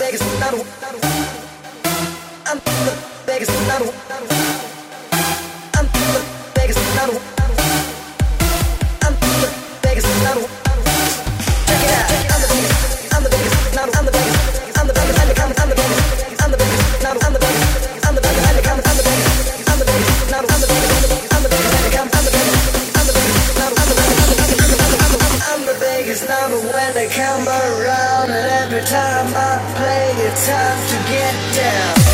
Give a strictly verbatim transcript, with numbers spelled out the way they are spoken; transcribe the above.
biggest, not a, I'm the biggest, not a, I'm the biggest, not a, I'm the biggest, not a. Check it out. I'm the biggest, I'm the biggest, not a, I'm the biggest, I'm the biggest, I'm the biggest, I'm the biggest, I'm the biggest, not a, I'm the biggest, I'm the biggest, I'm the biggest, I'm the biggest, I'm the biggest, not a, I'm the biggest, I'm the biggest, I'm the biggest, I'm the biggest, I'm the biggest, not a, I'm the biggest, I'm the biggest, not a. When they come around, and every time I play, it's time to get down.